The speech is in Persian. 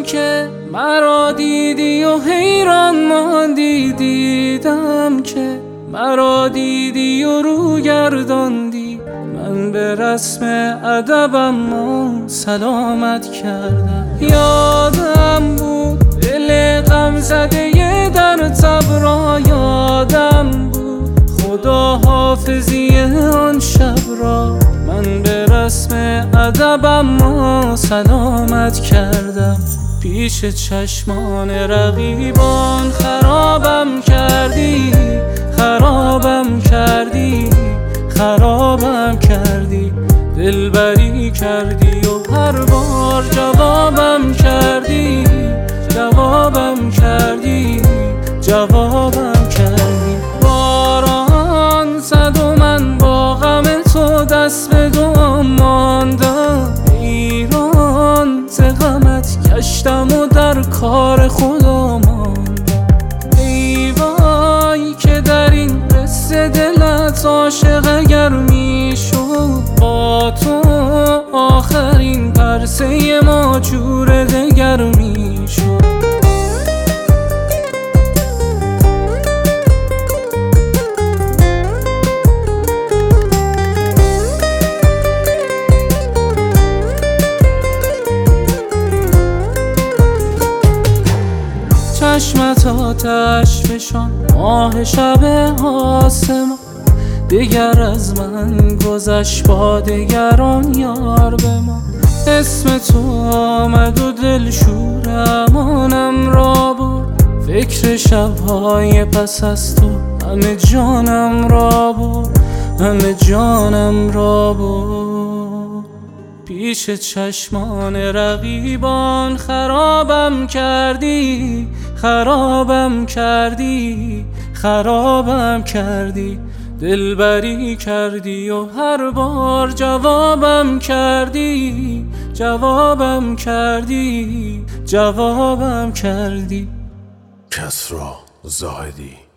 که مرا دیدی و حیران ماندی، دیدم که مرا دیدی و رو گرداندی. من به رسم ادبم سلامت کردم. یادم بود دل غم زده در تب را، یادم بود خدا حافظی آن شب را. من به رسم ادبم سلامت کردم. پیش چشمان رقیبان خرابم کردی، خرابم کردی، خرابم کردی. دلبری کردی و هر بار جوابم کردی، جوابم کردی، جوابم کردی. باران زد و من با غم تو دست به دعا ماندم. ایران ز غمت گشتم و در کار خدا ماندم. ای وای که در این قصه دلت عاشق اگر میشد، با تو آخرین پرسه ما جور دگر میشد. چشمت آتش فشان ماه شب آسمان، دیگر از من گذشت با دگران یار به ما. اسم تو آمد و دل شور امانم را برد، فکر شبهای پس از تو همه جانم را برد، همه جانم را برد. پیش چشمان رقیبان خرابم کردی، خرابم کردی، خرابم کردی. دلبری کردی و هر بار جوابم کردی، جوابم کردی، جوابم کردی. کسری زاهدی.